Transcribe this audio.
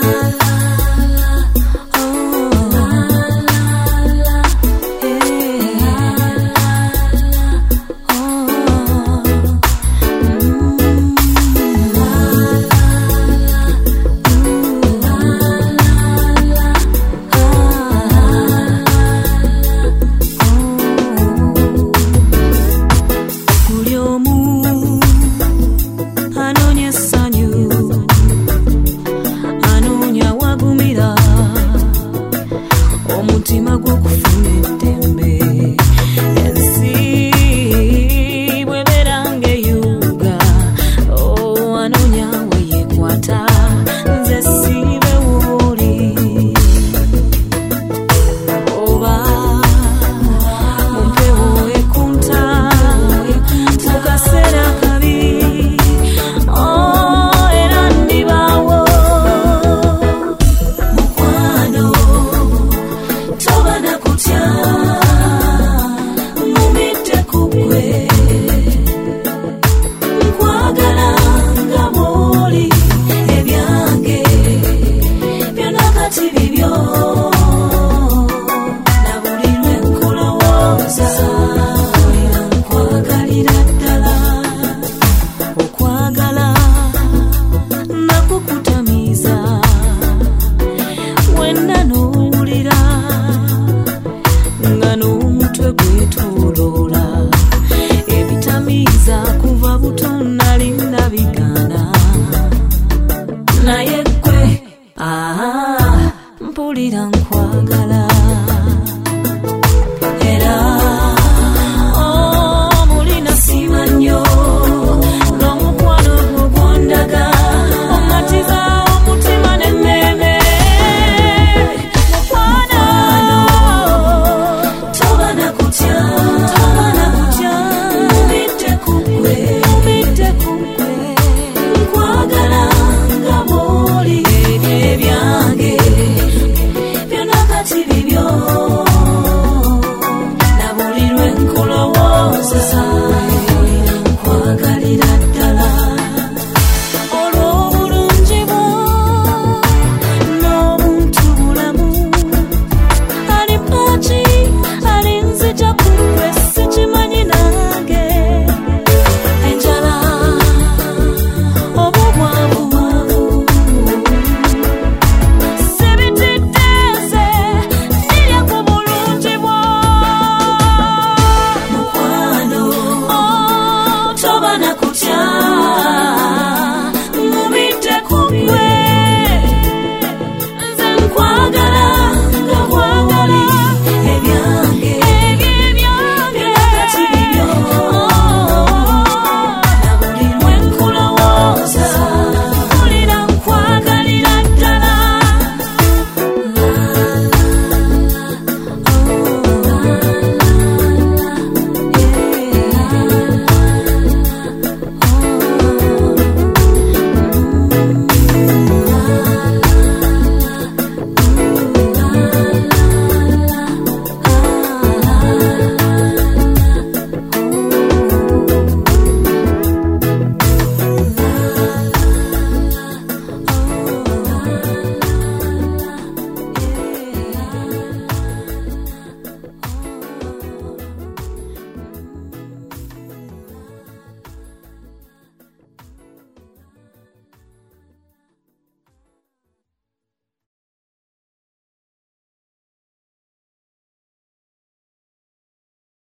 omutima gw'okufuna eddembe ensi bwebeeranga eyuga anoonya we yeekwata nze siibe wooli oba mu mpewo ekunta mu kaseera kabi era ndibaawo mukwano toba na kutya mumidde ku ggwe nkwagala nga bw'oli ebyange byonna kati bibyo na buli lwe nkulowooza era nkwagalira ddala okwagala nakukutamiiza wenna n'owulira nga n'omutwe gwetooloola ebitamiiza kuva buto nali ndabigana naye ggwe mpulira nkwagala